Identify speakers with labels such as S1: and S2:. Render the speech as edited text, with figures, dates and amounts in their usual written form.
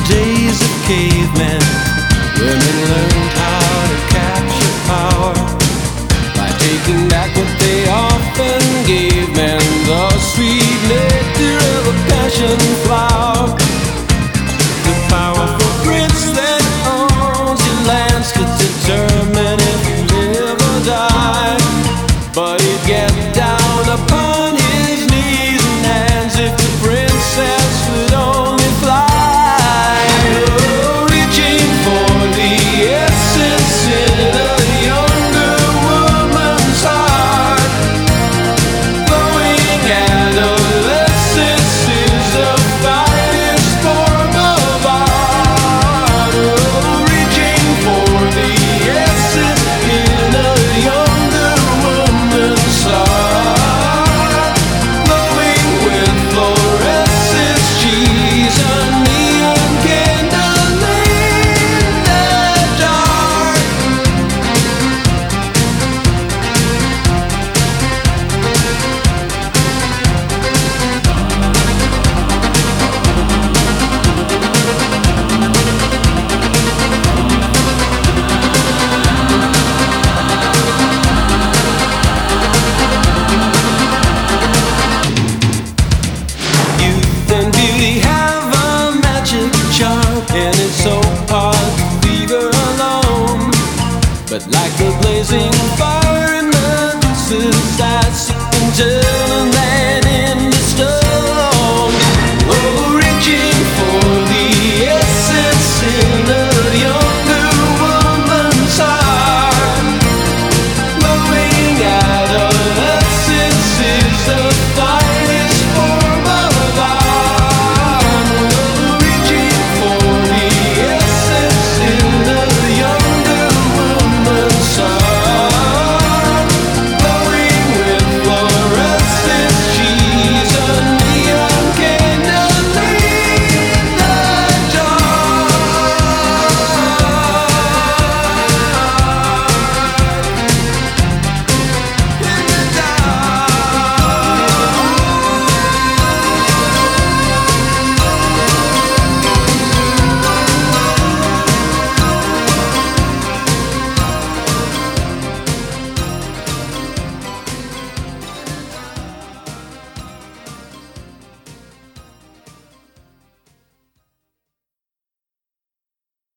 S1: days of cavemen, women learned how to capture power by taking back what they often gave men, the sweet nectar of a passion flower. The powerful prince that owns your lands could determine if you live or die, but he'd get down upon his knees and hands if the princess would only fly. Oh, reaching for the essence in a younger woman's heart, glowing adolescence is the finest form of art. Oh, reaching for the essence in a younger woman's heart, glowing with fluorescence. She's a neon candle in the dark. Youth and beauty have a magic charm, and it's so hard to leave her alone. But like a blazing fire in the distance, I see